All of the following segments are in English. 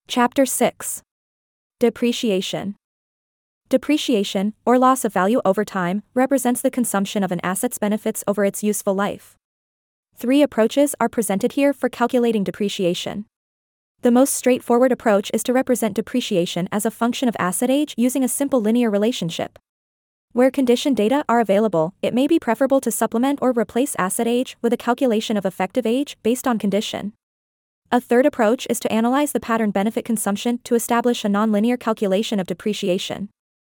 Chapter 6. Depreciation. Depreciation, or loss of value over time, represents the consumption of an asset's benefits over its useful life. Three approaches are presented here for calculating depreciation. The most straightforward approach is to represent depreciation as a function of asset age using a simple linear relationship. Where condition data are available, it may be preferable to supplement or replace asset age with a calculation of effective age based on condition. A third approach is to analyze the pattern benefit consumption to establish a nonlinear calculation of depreciation.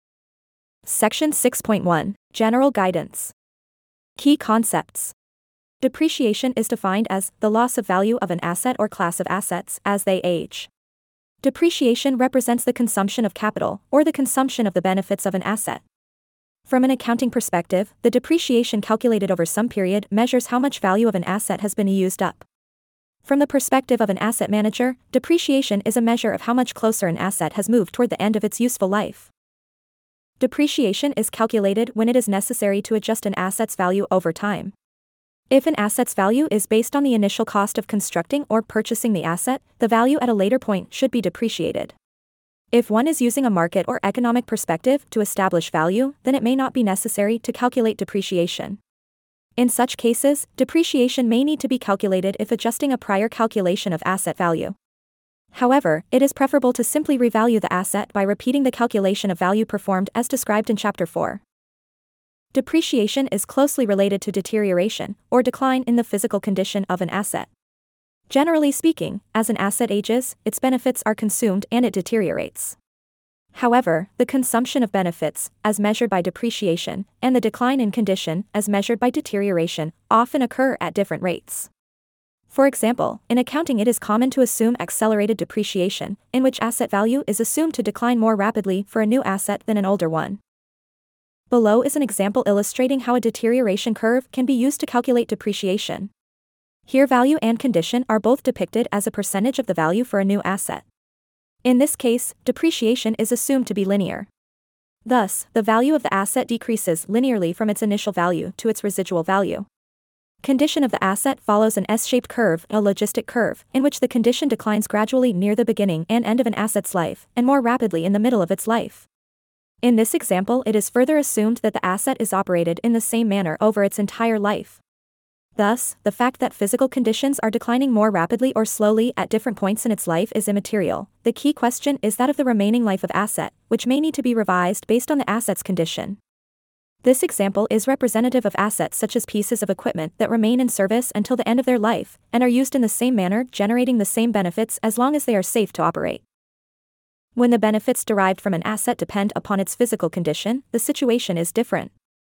Section 6.1, General Guidance. Key concepts. Depreciation is defined as the loss of value of an asset or class of assets as they age. Depreciation represents the consumption of capital, or the consumption of the benefits of an asset. From an accounting perspective, the depreciation calculated over some period measures how much value of an asset has been used up. From the perspective of an asset manager, depreciation is a measure of how much closer an asset has moved toward the end of its useful life. Depreciation is calculated when it is necessary to adjust an asset's value over time. If an asset's value is based on the initial cost of constructing or purchasing the asset, the value at a later point should be depreciated. If one is using a market or economic perspective to establish value, then it may not be necessary to calculate depreciation. In such cases, depreciation may need to be calculated if adjusting a prior calculation of asset value. However, it is preferable to simply revalue the asset by repeating the calculation of value performed as described in Chapter 4. Depreciation is closely related to deterioration, or decline in the physical condition of an asset. Generally speaking, as an asset ages, its benefits are consumed and it deteriorates. However, the consumption of benefits, as measured by depreciation, and the decline in condition, as measured by deterioration, often occur at different rates. For example, in accounting it is common to assume accelerated depreciation, in which asset value is assumed to decline more rapidly for a new asset than an older one. Below is an example illustrating how a deterioration curve can be used to calculate depreciation. Here value and condition are both depicted as a percentage of the value for a new asset. In this case, depreciation is assumed to be linear. Thus, the value of the asset decreases linearly from its initial value to its residual value. Condition of the asset follows an S-shaped curve, a logistic curve, in which the condition declines gradually near the beginning and end of an asset's life, and more rapidly in the middle of its life. In this example, it is further assumed that the asset is operated in the same manner over its entire life. Thus, the fact that physical conditions are declining more rapidly or slowly at different points in its life is immaterial. The key question is that of the remaining life of asset, which may need to be revised based on the asset's condition. This example is representative of assets such as pieces of equipment that remain in service until the end of their life, and are used in the same manner, generating the same benefits as long as they are safe to operate. When the benefits derived from an asset depend upon its physical condition, the situation is different.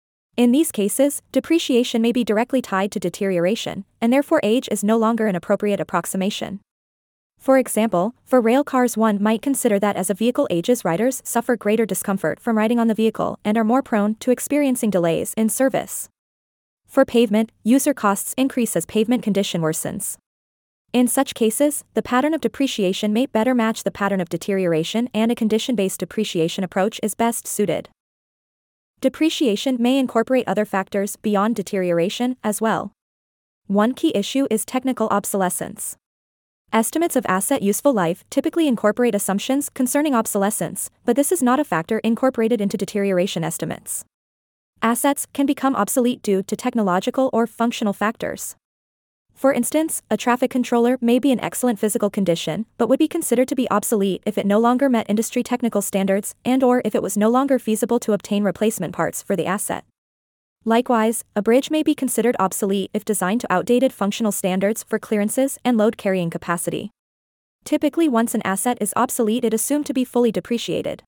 In these cases, depreciation may be directly tied to deterioration, and therefore age is no longer an appropriate approximation. For example, for rail cars one might consider that as a vehicle ages riders suffer greater discomfort from riding on the vehicle and are more prone to experiencing delays in service. For pavement, user costs increase as pavement condition worsens. In such cases, the pattern of depreciation may better match the pattern of deterioration, and a condition-based depreciation approach is best suited. Depreciation may incorporate other factors beyond deterioration as well. One key issue is technical obsolescence. Estimates of asset useful life typically incorporate assumptions concerning obsolescence, but this is not a factor incorporated into deterioration estimates. Assets can become obsolete due to technological or functional factors. For instance, a traffic controller may be in excellent physical condition, but would be considered to be obsolete if it no longer met industry technical standards and/or if it was no longer feasible to obtain replacement parts for the asset. Likewise, a bridge may be considered obsolete if designed to outdated functional standards for clearances and load carrying capacity. Typically, once an asset is obsolete, it is assumed to be fully depreciated.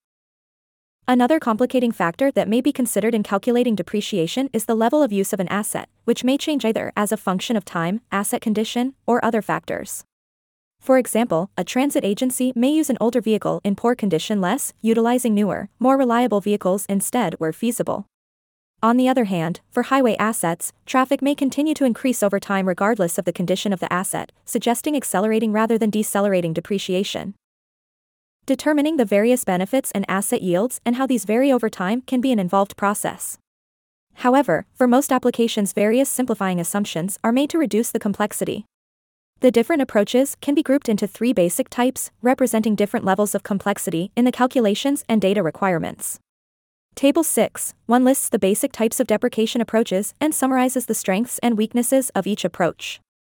Another complicating factor that may be considered in calculating depreciation is the level of use of an asset, which may change either as a function of time, asset condition, or other factors. For example, a transit agency may use an older vehicle in poor condition less, utilizing newer, more reliable vehicles instead where feasible. On the other hand, for highway assets, traffic may continue to increase over time regardless of the condition of the asset, suggesting accelerating rather than decelerating depreciation. Determining the various benefits and asset yields and how these vary over time can be an involved process. However, for most applications, various simplifying assumptions are made to reduce the complexity. The different approaches can be grouped into three basic types, representing different levels of complexity in the calculations and data requirements. Table 6:1 lists the basic types of depreciation approaches and summarizes the strengths and weaknesses of each approach.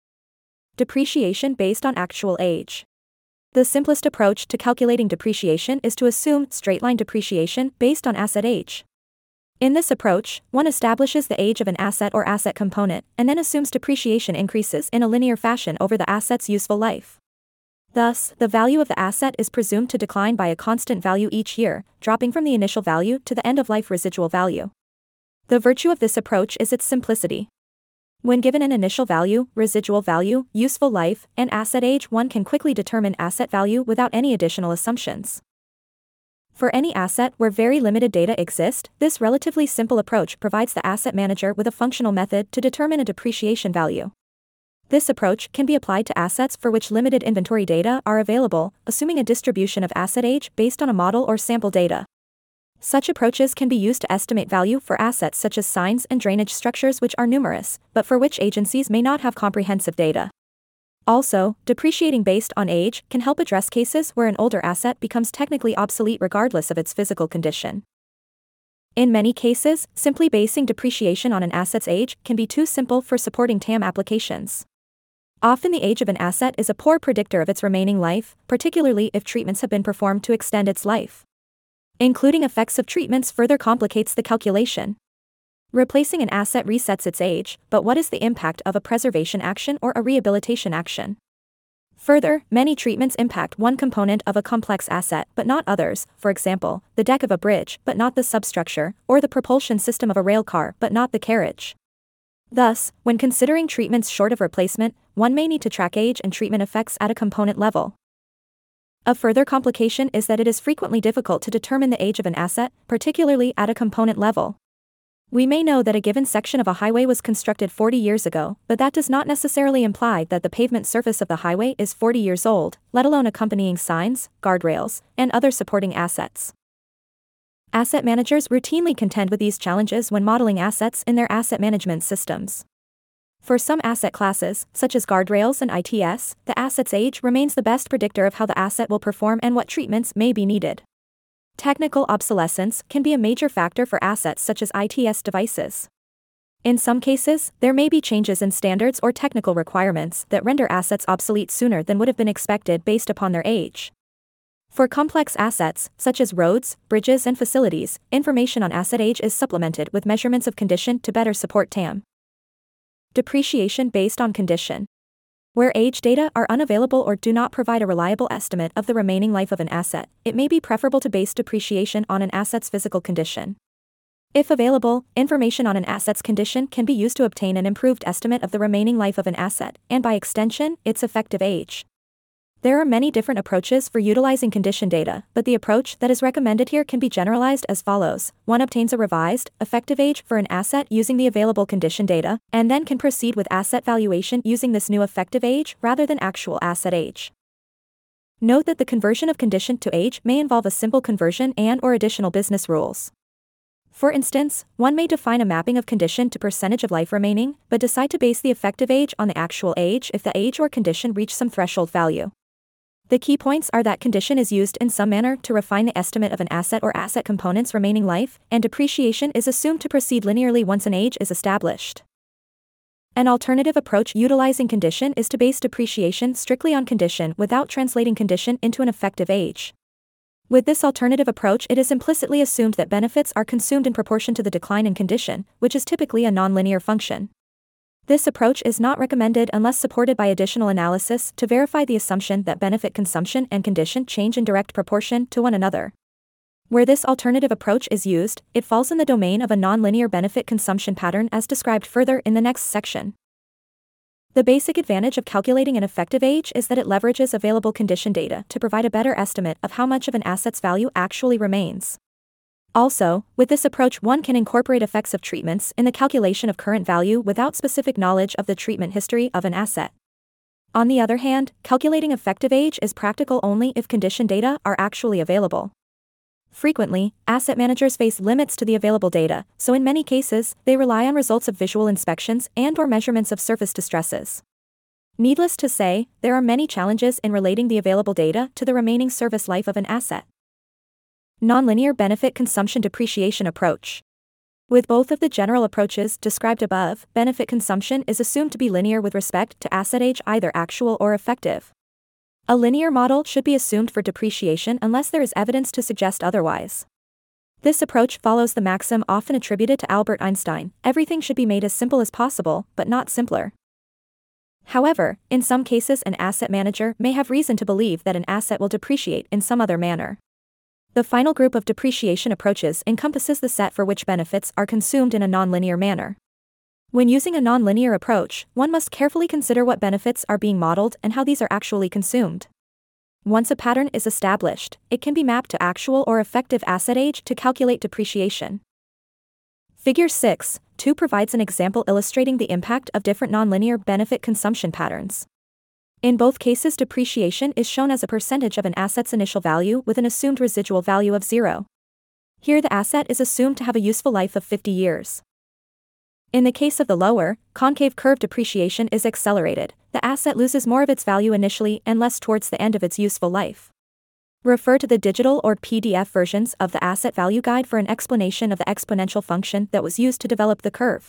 Depreciation based on actual age. The simplest approach to calculating depreciation is to assume straight-line depreciation based on asset age. In this approach, one establishes the age of an asset or asset component, and then assumes depreciation increases in a linear fashion over the asset's useful life. Thus, the value of the asset is presumed to decline by a constant value each year, dropping from the initial value to the end-of-life residual value. The virtue of this approach is its simplicity. When given an initial value, residual value, useful life, and asset age, one can quickly determine asset value without any additional assumptions. For any asset where very limited data exist, this relatively simple approach provides the asset manager with a functional method to determine a depreciation value. This approach can be applied to assets for which limited inventory data are available, assuming a distribution of asset age based on a model or sample data. Such approaches can be used to estimate value for assets such as signs and drainage structures which are numerous, but for which agencies may not have comprehensive data. Also, depreciating based on age can help address cases where an older asset becomes technically obsolete regardless of its physical condition. In many cases, simply basing depreciation on an asset's age can be too simple for supporting TAM applications. Often the age of an asset is a poor predictor of its remaining life, particularly if treatments have been performed to extend its life. Including effects of treatments further complicates the calculation. Replacing an asset resets its age, but what is the impact of a preservation action or a rehabilitation action? Further, many treatments impact one component of a complex asset but not others, for example, the deck of a bridge but not the substructure, or the propulsion system of a rail car but not the carriage. Thus, when considering treatments short of replacement, one may need to track age and treatment effects at a component level. A further complication is that it is frequently difficult to determine the age of an asset, particularly at a component level. We may know that a given section of a highway was constructed 40 years ago, but that does not necessarily imply that the pavement surface of the highway is 40 years old, let alone accompanying signs, guardrails, and other supporting assets. Asset managers routinely contend with these challenges when modeling assets in their asset management systems. For some asset classes, such as guardrails and ITS, the asset's age remains the best predictor of how the asset will perform and what treatments may be needed. Technical obsolescence can be a major factor for assets such as ITS devices. In some cases, there may be changes in standards or technical requirements that render assets obsolete sooner than would have been expected based upon their age. For complex assets, such as roads, bridges, and facilities, information on asset age is supplemented with measurements of condition to better support TAM. Depreciation based on condition. Where age data are unavailable or do not provide a reliable estimate of the remaining life of an asset, it may be preferable to base depreciation on an asset's physical condition. If available, information on an asset's condition can be used to obtain an improved estimate of the remaining life of an asset, and by extension, its effective age. There are many different approaches for utilizing condition data, but the approach that is recommended here can be generalized as follows. One obtains a revised, effective age for an asset using the available condition data, and then can proceed with asset valuation using this new effective age rather than actual asset age. Note that the conversion of condition to age may involve a simple conversion and/or additional business rules. For instance, one may define a mapping of condition to percentage of life remaining, but decide to base the effective age on the actual age if the age or condition reach some threshold value. The key points are that condition is used in some manner to refine the estimate of an asset or asset component's remaining life, and depreciation is assumed to proceed linearly once an age is established. An alternative approach utilizing condition is to base depreciation strictly on condition without translating condition into an effective age. With this alternative approach, it is implicitly assumed that benefits are consumed in proportion to the decline in condition, which is typically a nonlinear function. This approach is not recommended unless supported by additional analysis to verify the assumption that benefit consumption and condition change in direct proportion to one another. Where this alternative approach is used, it falls in the domain of a nonlinear benefit consumption pattern as described further in the next section. The basic advantage of calculating an effective age is that it leverages available condition data to provide a better estimate of how much of an asset's value actually remains. Also, with this approach one can incorporate effects of treatments in the calculation of current value without specific knowledge of the treatment history of an asset. On the other hand, calculating effective age is practical only if condition data are actually available. Frequently, asset managers face limits to the available data, so in many cases, they rely on results of visual inspections and/or measurements of surface distresses. Needless to say, there are many challenges in relating the available data to the remaining service life of an asset. Nonlinear benefit consumption depreciation approach. With both of the general approaches described above, benefit consumption is assumed to be linear with respect to asset age, either actual or effective. A linear model should be assumed for depreciation unless there is evidence to suggest otherwise. This approach follows the maxim often attributed to Albert Einstein: everything should be made as simple as possible, but not simpler. However, in some cases an asset manager may have reason to believe that an asset will depreciate in some other manner. The final group of depreciation approaches encompasses the set for which benefits are consumed in a nonlinear manner. When using a nonlinear approach, one must carefully consider what benefits are being modeled and how these are actually consumed. Once a pattern is established, it can be mapped to actual or effective asset age to calculate depreciation. Figure 6.2 provides an example illustrating the impact of different nonlinear benefit consumption patterns. In both cases, depreciation is shown as a percentage of an asset's initial value with an assumed residual value of 0. Here the asset is assumed to have a useful life of 50 years. In the case of the lower, concave curve, depreciation is accelerated. The asset loses more of its value initially and less towards the end of its useful life. Refer to the digital or PDF versions of the Asset Value Guide for an explanation of the exponential function that was used to develop the curve.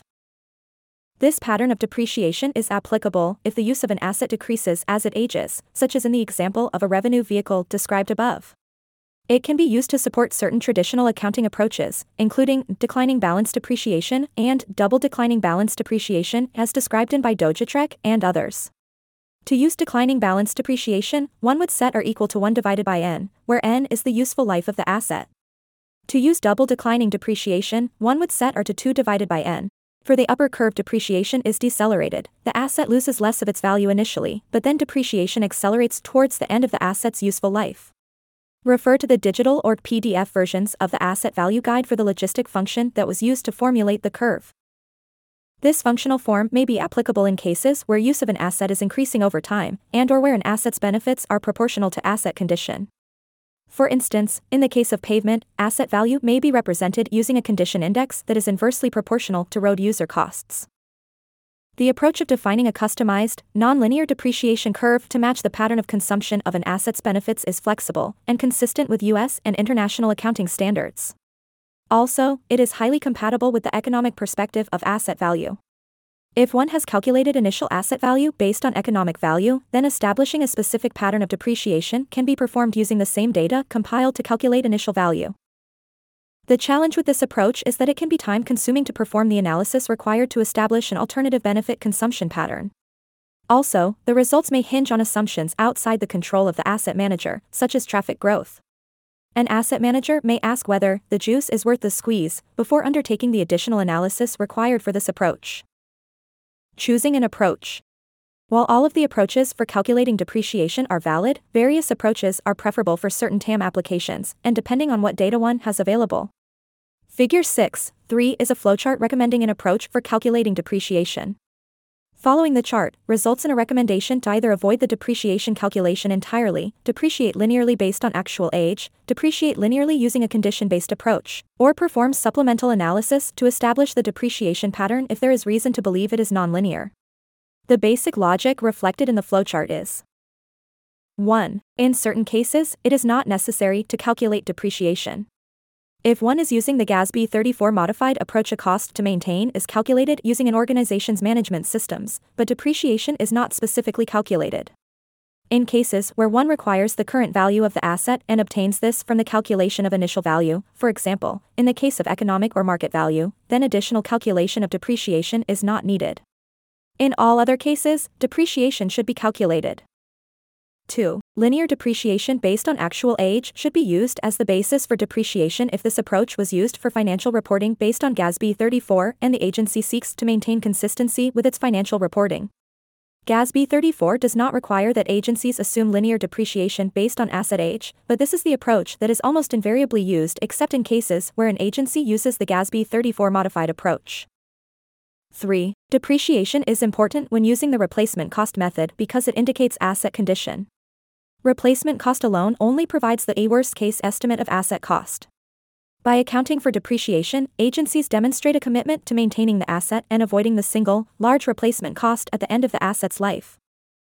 This pattern of depreciation is applicable if the use of an asset decreases as it ages, such as in the example of a revenue vehicle described above. It can be used to support certain traditional accounting approaches, including declining balance depreciation and double declining balance depreciation as described in by Dojatrek and others. To use declining balance depreciation, one would set r equal to 1 divided by n, where n is the useful life of the asset. To use double declining depreciation, one would set r to 2 divided by n. For the upper curve, depreciation is decelerated. The asset loses less of its value initially, but then depreciation accelerates towards the end of the asset's useful life. Refer to the digital or PDF versions of the Asset Value Guide for the logistic function that was used to formulate the curve. This functional form may be applicable in cases where use of an asset is increasing over time, and/or where an asset's benefits are proportional to asset condition. For instance, in the case of pavement, asset value may be represented using a condition index that is inversely proportional to road user costs. The approach of defining a customized, nonlinear depreciation curve to match the pattern of consumption of an asset's benefits is flexible and consistent with US and international accounting standards. Also, it is highly compatible with the economic perspective of asset value. If one has calculated initial asset value based on economic value, then establishing a specific pattern of depreciation can be performed using the same data compiled to calculate initial value. The challenge with this approach is that it can be time-consuming to perform the analysis required to establish an alternative benefit consumption pattern. Also, the results may hinge on assumptions outside the control of the asset manager, such as traffic growth. An asset manager may ask whether the juice is worth the squeeze before undertaking the additional analysis required for this approach. Choosing an approach. While all of the approaches for calculating depreciation are valid, various approaches are preferable for certain TAM applications, and depending on what data one has available. Figure 6.3 is a flowchart recommending an approach for calculating depreciation. Following the chart results in a recommendation to either avoid the depreciation calculation entirely, depreciate linearly based on actual age, depreciate linearly using a condition-based approach, or perform supplemental analysis to establish the depreciation pattern if there is reason to believe it is nonlinear. The basic logic reflected in the flowchart is: 1. In certain cases, it is not necessary to calculate depreciation. If one is using the GASB 34 modified approach, a cost to maintain is calculated using an organization's management systems, but depreciation is not specifically calculated. In cases where one requires the current value of the asset and obtains this from the calculation of initial value, for example, in the case of economic or market value, then additional calculation of depreciation is not needed. In all other cases, depreciation should be calculated. 2. Linear depreciation based on actual age should be used as the basis for depreciation if this approach was used for financial reporting based on GASB 34 and the agency seeks to maintain consistency with its financial reporting. GASB 34 does not require that agencies assume linear depreciation based on asset age, but this is the approach that is almost invariably used except in cases where an agency uses the GASB 34 modified approach. 3. Depreciation is important when using the replacement cost method because it indicates asset condition. Replacement cost alone only provides the worst-case estimate of asset cost. By accounting for depreciation, agencies demonstrate a commitment to maintaining the asset and avoiding the single, large replacement cost at the end of the asset's life.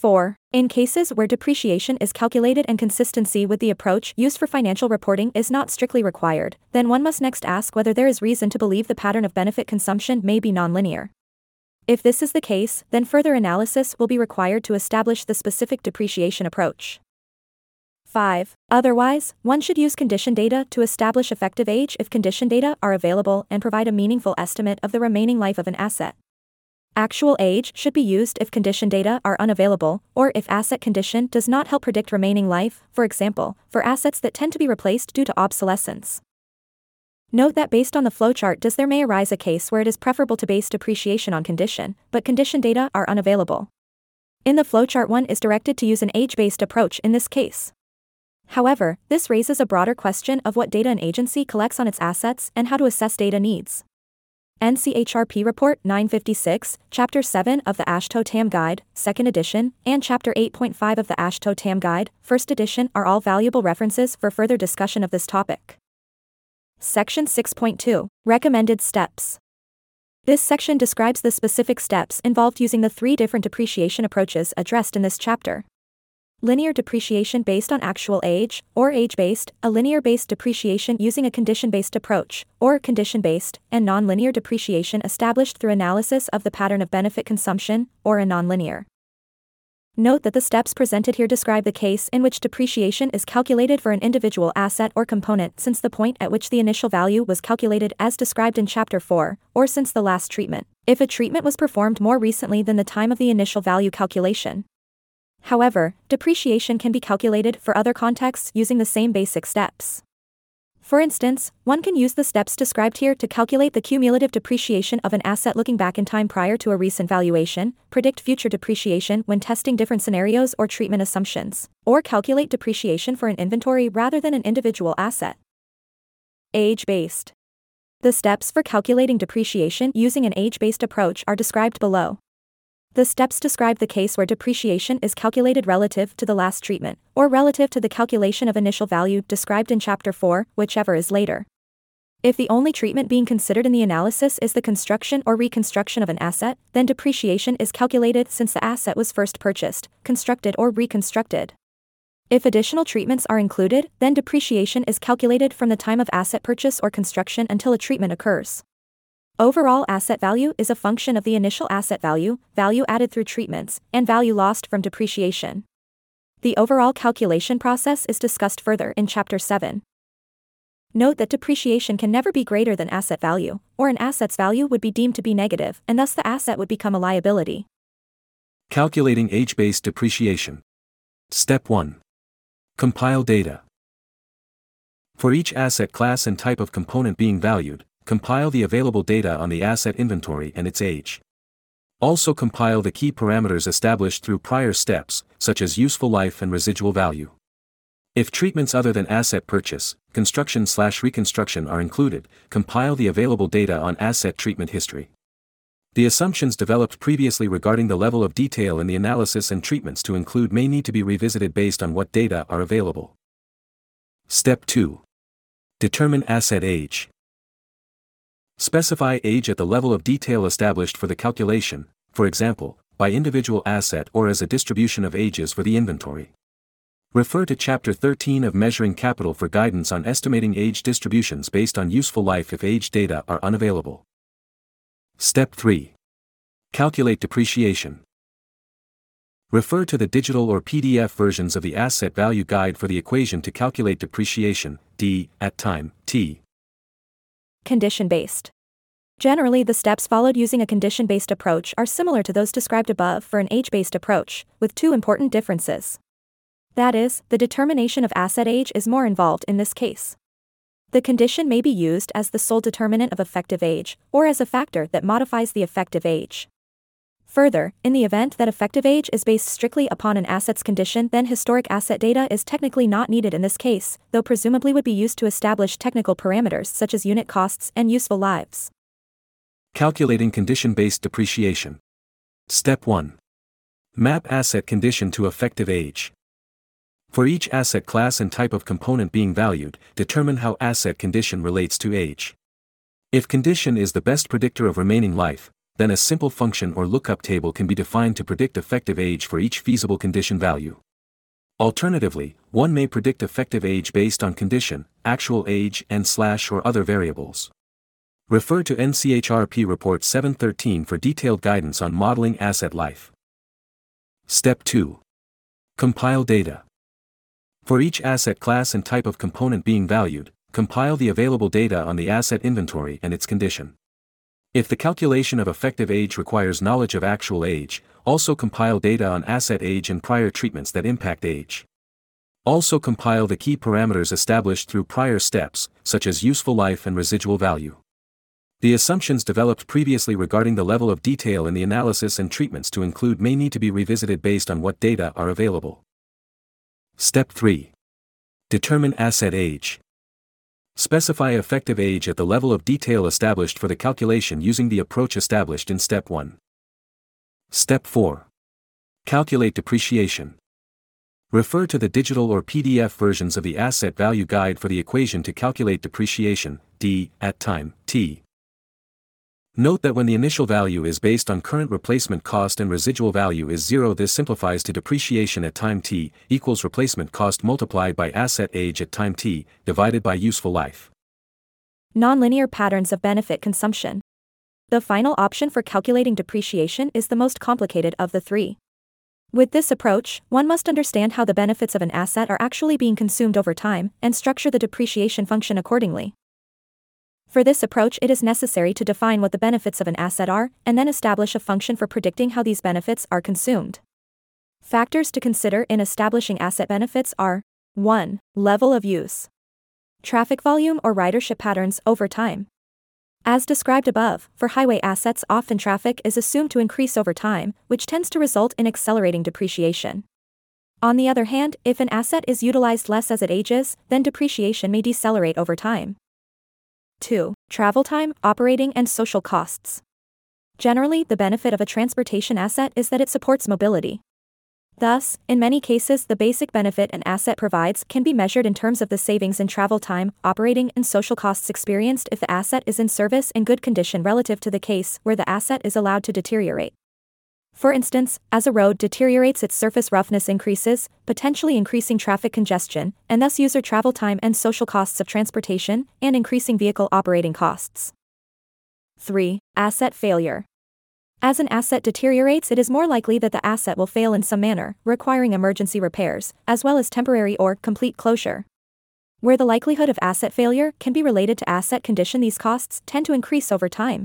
4. In cases where depreciation is calculated and consistency with the approach used for financial reporting is not strictly required, then one must next ask whether there is reason to believe the pattern of benefit consumption may be nonlinear. If this is the case, then further analysis will be required to establish the specific depreciation approach. 5. Otherwise, one should use condition data to establish effective age if condition data are available and provide a meaningful estimate of the remaining life of an asset. Actual age should be used if condition data are unavailable, or if asset condition does not help predict remaining life, for example, for assets that tend to be replaced due to obsolescence. Note that based on the flowchart there may arise a case where it is preferable to base depreciation on condition, but condition data are unavailable. In the flowchart, one is directed to use an age-based approach in this case. However, this raises a broader question of what data an agency collects on its assets and how to assess data needs. NCHRP Report 956, Chapter 7 of the AASHTO TAM Guide, 2nd edition, and Chapter 8.5 of the AASHTO TAM Guide, 1st edition are all valuable references for further discussion of this topic. Section 6.2, Recommended Steps. This section describes the specific steps involved using the 3 different depreciation approaches addressed in this chapter. Linear depreciation based on actual age, or age-based, a linear-based depreciation using a condition-based approach, or condition-based, and nonlinear depreciation established through analysis of the pattern of benefit consumption, or a nonlinear. Note that the steps presented here describe the case in which depreciation is calculated for an individual asset or component since the point at which the initial value was calculated as described in Chapter 4, or since the last treatment, if a treatment was performed more recently than the time of the initial value calculation. However, depreciation can be calculated for other contexts using the same basic steps. For instance, one can use the steps described here to calculate the cumulative depreciation of an asset looking back in time prior to a recent valuation, predict future depreciation when testing different scenarios or treatment assumptions, or calculate depreciation for an inventory rather than an individual asset. Age-based. The steps for calculating depreciation using an age-based approach are described below. The steps describe the case where depreciation is calculated relative to the last treatment, or relative to the calculation of initial value described in Chapter 4, whichever is later. If the only treatment being considered in the analysis is the construction or reconstruction of an asset, then depreciation is calculated since the asset was first purchased, constructed or reconstructed. If additional treatments are included, then depreciation is calculated from the time of asset purchase or construction until a treatment occurs. Overall asset value is a function of the initial asset value, value added through treatments, and value lost from depreciation. The overall calculation process is discussed further in Chapter 7. Note that depreciation can never be greater than asset value, or an asset's value would be deemed to be negative, and thus the asset would become a liability. Calculating age-based depreciation. Step 1. Compile data. For each asset class and type of component being valued, compile the available data on the asset inventory and its age. Also compile the key parameters established through prior steps, such as useful life and residual value. If treatments other than asset purchase, construction/reconstruction are included, compile the available data on asset treatment history. The assumptions developed previously regarding the level of detail in the analysis and treatments to include may need to be revisited based on what data are available. Step 2. Determine asset age. Specify age at the level of detail established for the calculation, for example, by individual asset or as a distribution of ages for the inventory. Refer to Chapter 13 of Measuring Capital for guidance on estimating age distributions based on useful life if age data are unavailable. Step 3. Calculate depreciation. Refer to the digital or PDF versions of the Asset Value Guide for the equation to calculate depreciation, D, at time, T. Condition-based. Generally, the steps followed using a condition-based approach are similar to those described above for an age-based approach, with 2 important differences. That is, the determination of asset age is more involved in this case. The condition may be used as the sole determinant of effective age, or as a factor that modifies the effective age. Further, in the event that effective age is based strictly upon an asset's condition, then historic asset data is technically not needed in this case, though presumably would be used to establish technical parameters such as unit costs and useful lives. Calculating condition-based depreciation. Step 1. Map asset condition to effective age. For each asset class and type of component being valued, determine how asset condition relates to age. If condition is the best predictor of remaining life, then a simple function or lookup table can be defined to predict effective age for each feasible condition value. Alternatively, one may predict effective age based on condition, actual age, and / or other variables. Refer to NCHRP Report 713 for detailed guidance on modeling asset life. Step 2. Compile data. For each asset class and type of component being valued, compile the available data on the asset inventory and its condition. If the calculation of effective age requires knowledge of actual age, also compile data on asset age and prior treatments that impact age. Also compile the key parameters established through prior steps, such as useful life and residual value. The assumptions developed previously regarding the level of detail in the analysis and treatments to include may need to be revisited based on what data are available. Step 3. Determine asset age. Specify effective age at the level of detail established for the calculation using the approach established in Step 1. Step 4. Calculate depreciation. Refer to the digital or PDF versions of the Asset Value Guide for the equation to calculate depreciation, D, at time, T. Note that when the initial value is based on current replacement cost and residual value is 0, this simplifies to depreciation at time t equals replacement cost multiplied by asset age at time t divided by useful life. Nonlinear patterns of benefit consumption. The final option for calculating depreciation is the most complicated of the three. With this approach, one must understand how the benefits of an asset are actually being consumed over time and structure the depreciation function accordingly. For this approach, it is necessary to define what the benefits of an asset are, and then establish a function for predicting how these benefits are consumed. Factors to consider in establishing asset benefits are 1. Level of use. Traffic volume or ridership patterns over time. As described above, for highway assets often traffic is assumed to increase over time, which tends to result in accelerating depreciation. On the other hand, if an asset is utilized less as it ages, then depreciation may decelerate over time. 2. Travel time, operating and social costs. Generally, the benefit of a transportation asset is that it supports mobility. Thus, in many cases, the basic benefit an asset provides can be measured in terms of the savings in travel time, operating and social costs experienced if the asset is in service in good condition relative to the case where the asset is allowed to deteriorate. For instance, as a road deteriorates, its surface roughness increases, potentially increasing traffic congestion, and thus user travel time and social costs of transportation, and increasing vehicle operating costs. 3. Asset failure. As an asset deteriorates, it is more likely that the asset will fail in some manner, requiring emergency repairs, as well as temporary or complete closure. Where the likelihood of asset failure can be related to asset condition, these costs tend to increase over time.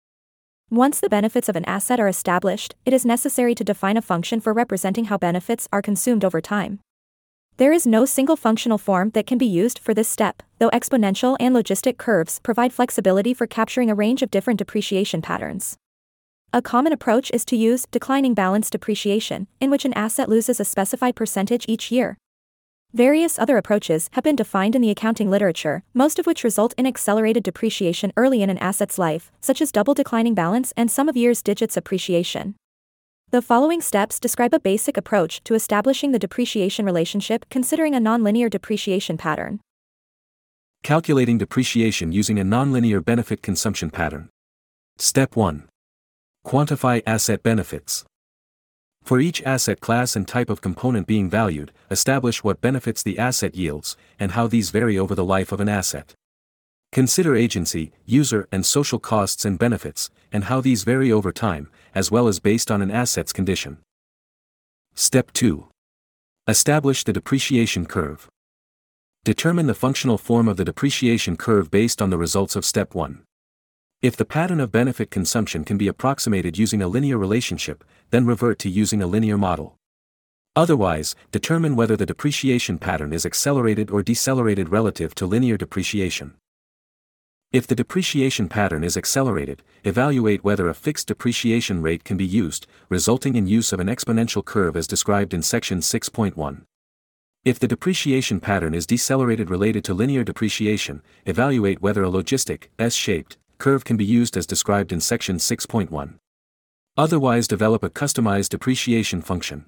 Once the benefits of an asset are established, it is necessary to define a function for representing how benefits are consumed over time. There is no single functional form that can be used for this step, though exponential and logistic curves provide flexibility for capturing a range of different depreciation patterns. A common approach is to use declining balance depreciation, in which an asset loses a specified percentage each year. Various other approaches have been defined in the accounting literature, most of which result in accelerated depreciation early in an asset's life, such as double declining balance and sum of years digits appreciation. The following steps describe a basic approach to establishing the depreciation relationship considering a nonlinear depreciation pattern. Calculating depreciation using a nonlinear benefit consumption pattern. Step 1. Quantify asset benefits. For each asset class and type of component being valued, establish what benefits the asset yields, and how these vary over the life of an asset. Consider agency, user and social costs and benefits, and how these vary over time, as well as based on an asset's condition. Step 2. Establish the depreciation curve. Determine the functional form of the depreciation curve based on the results of Step 1. If the pattern of benefit consumption can be approximated using a linear relationship, then revert to using a linear model. Otherwise, determine whether the depreciation pattern is accelerated or decelerated relative to linear depreciation. If the depreciation pattern is accelerated, evaluate whether a fixed depreciation rate can be used, resulting in use of an exponential curve as described in section 6.1. If the depreciation pattern is decelerated related to linear depreciation, evaluate whether a logistic, S-shaped, curve can be used as described in section 6.1. Otherwise, develop a customized depreciation function.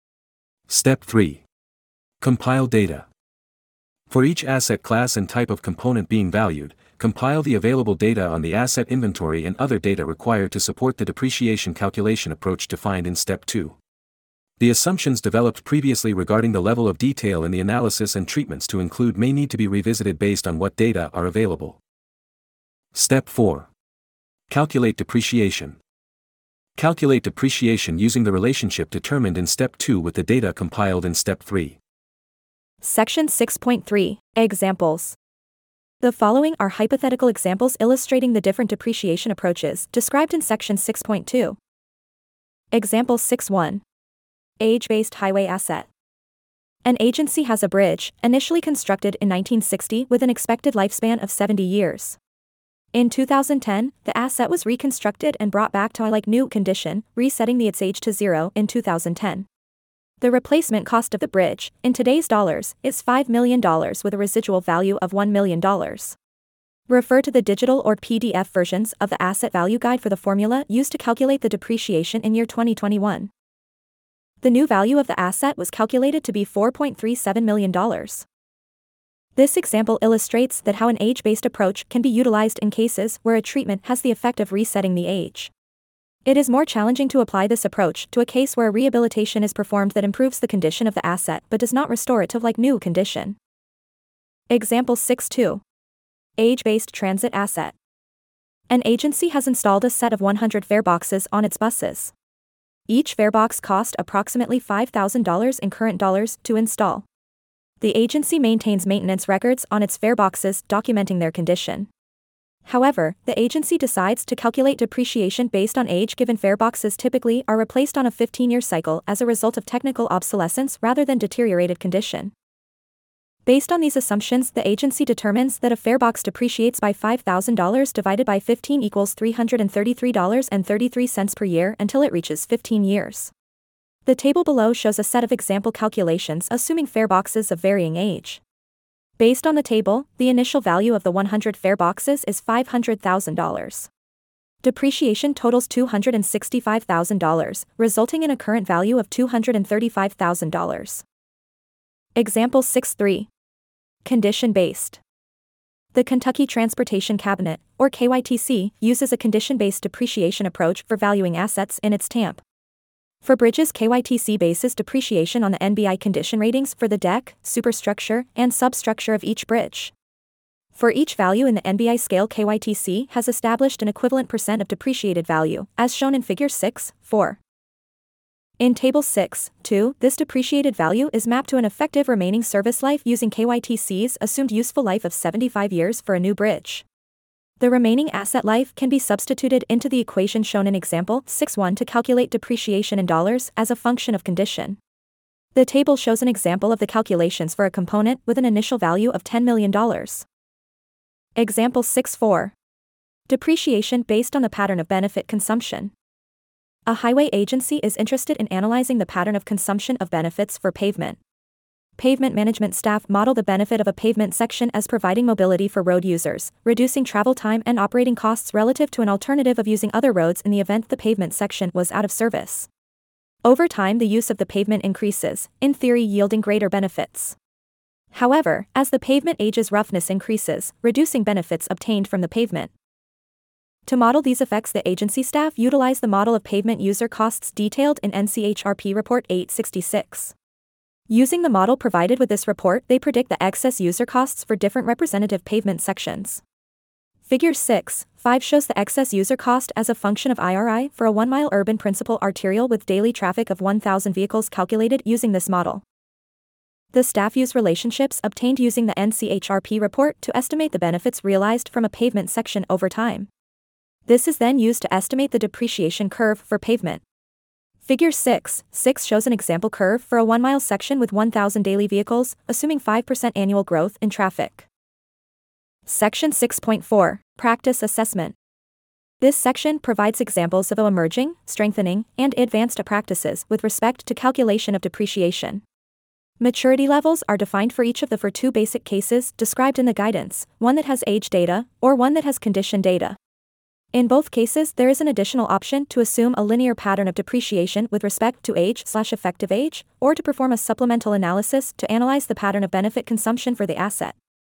Step 3. Compile data. For each asset class and type of component being valued, compile the available data on the asset inventory and other data required to support the depreciation calculation approach defined in Step 2. The assumptions developed previously regarding the level of detail in the analysis and treatments to include may need to be revisited based on what data are available. Step 4. Calculate depreciation. Calculate depreciation using the relationship determined in Step 2 with the data compiled in Step 3. Section 6.3. Examples. The following are hypothetical examples illustrating the different depreciation approaches described in Section 6.2. Example 6.1. Age-based highway asset. An agency has a bridge, initially constructed in 1960 with an expected lifespan of 70 years. In 2010, the asset was reconstructed and brought back to a like-new condition, resetting its age to 0 in 2010. The replacement cost of the bridge, in today's dollars, is $5 million with a residual value of $1 million. Refer to the digital or PDF versions of the Asset Value Guide for the formula used to calculate the depreciation in year 2021. The new value of the asset was calculated to be $4.37 million. This example illustrates that how an age-based approach can be utilized in cases where a treatment has the effect of resetting the age. It is more challenging to apply this approach to a case where a rehabilitation is performed that improves the condition of the asset but does not restore it to like-new condition. Example 6.2. Age-based transit asset. An agency has installed a set of 100 fare boxes on its buses. Each fare box cost approximately $5,000 in current dollars to install. The agency maintains maintenance records on its fare boxes documenting their condition. However, the agency decides to calculate depreciation based on age given fare boxes typically are replaced on a 15-year cycle as a result of technical obsolescence rather than deteriorated condition. Based on these assumptions, the agency determines that a fare box depreciates by $5,000 divided by 15 equals $333.33 per year until it reaches 15 years. The table below shows a set of example calculations assuming fare boxes of varying age. Based on the table, the initial value of the 100 fare boxes is $500,000. Depreciation totals $265,000, resulting in a current value of $235,000. Example 6.3. Condition-based. The Kentucky Transportation Cabinet, or KYTC, uses a condition-based depreciation approach for valuing assets in its TAMP. For bridges, KYTC bases depreciation on the NBI condition ratings for the deck, superstructure, and substructure of each bridge. For each value in the NBI scale, KYTC has established an equivalent percent of depreciated value, as shown in Figure 6.4. In Table 6.2, this depreciated value is mapped to an effective remaining service life using KYTC's assumed useful life of 75 years for a new bridge. The remaining asset life can be substituted into the equation shown in Example 6.1 to calculate depreciation in dollars as a function of condition. The table shows an example of the calculations for a component with an initial value of $10 million. Example 6.4. Depreciation based on the pattern of benefit consumption. A highway agency is interested in analyzing the pattern of consumption of benefits for pavement. Pavement management staff model the benefit of a pavement section as providing mobility for road users, reducing travel time and operating costs relative to an alternative of using other roads in the event the pavement section was out of service. Over time, the use of the pavement increases, in theory yielding greater benefits. However, as the pavement ages, roughness increases, reducing benefits obtained from the pavement. To model these effects, the agency staff utilize the model of pavement user costs detailed in NCHRP Report 866. Using the model provided with this report, they predict the excess user costs for different representative pavement sections. Figure 6.5 shows the excess user cost as a function of IRI for a 1-mile urban principal arterial with daily traffic of 1,000 vehicles calculated using this model. The staff use relationships obtained using the NCHRP report to estimate the benefits realized from a pavement section over time. This is then used to estimate the depreciation curve for pavement. Figure 6.6 shows an example curve for a 1-mile section with 1,000 daily vehicles, assuming 5% annual growth in traffic. Section 6.4. Practice Assessment. This section provides examples of emerging, strengthening, and advanced practices with respect to calculation of depreciation. Maturity levels are defined for each of the two basic cases described in the guidance, one that has age data, or one that has condition data. In both cases, there is an additional option to assume a linear pattern of depreciation with respect to age/effective age, or to perform a supplemental analysis to analyze the pattern of benefit consumption for the asset.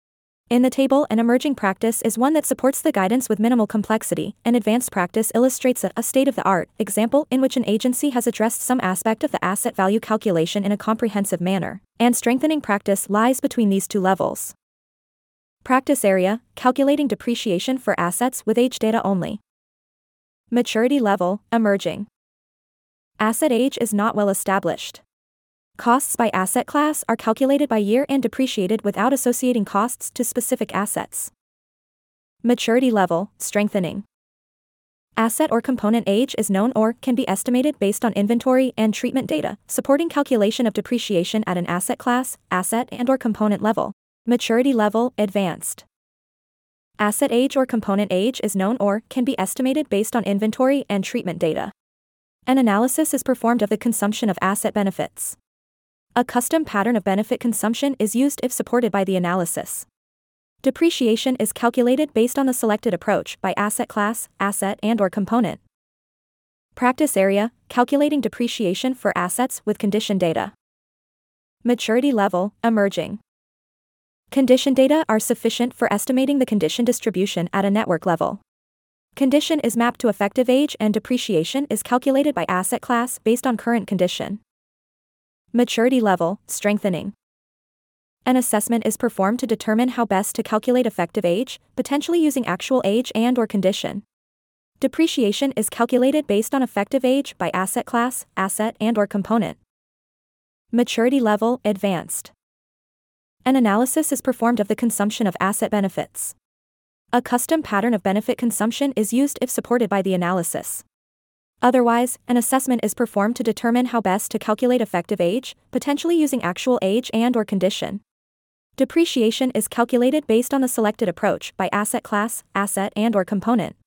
In the table, an emerging practice is one that supports the guidance with minimal complexity. An advanced practice illustrates a state-of-the-art example in which an agency has addressed some aspect of the asset value calculation in a comprehensive manner, and strengthening practice lies between these two levels. Practice area: calculating depreciation for assets with age data only. Maturity level: emerging. Asset age is not well established. Costs by asset class are calculated by year and depreciated without associating costs to specific assets. Maturity level: strengthening. Asset or component age is known or can be estimated based on inventory and treatment data, supporting calculation of depreciation at an asset class, asset and/or component level. Maturity level: advanced. Asset age or component age is known or can be estimated based on inventory and treatment data. An analysis is performed of the consumption of asset benefits. A custom pattern of benefit consumption is used if supported by the analysis. Depreciation is calculated based on the selected approach by asset class, asset and/or component. Practice area: calculating depreciation for assets with condition data. Maturity level: emerging. Condition data are sufficient for estimating the condition distribution at a network level. Condition is mapped to effective age and depreciation is calculated by asset class based on current condition. Maturity level: strengthening. An assessment is performed to determine how best to calculate effective age, potentially using actual age and/or condition. Depreciation is calculated based on effective age by asset class, asset and/or component. Maturity level: advanced. An analysis is performed of the consumption of asset benefits. A custom pattern of benefit consumption is used if supported by the analysis. Otherwise, an assessment is performed to determine how best to calculate effective age, potentially using actual age and/or condition. Depreciation is calculated based on the selected approach by asset class, asset and/or component.